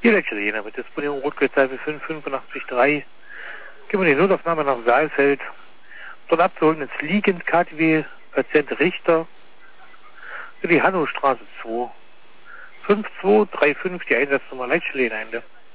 Hier Leitschelena mit Disponierung Rotgeld-Seife 585.3. Gehen wir die Notaufnahme nach Saalfeld. Dort abzuholen ist liegend KTW Patient Richter für die Hannostraße 2. 5235 die Einsatznummer Leitschelena Ende.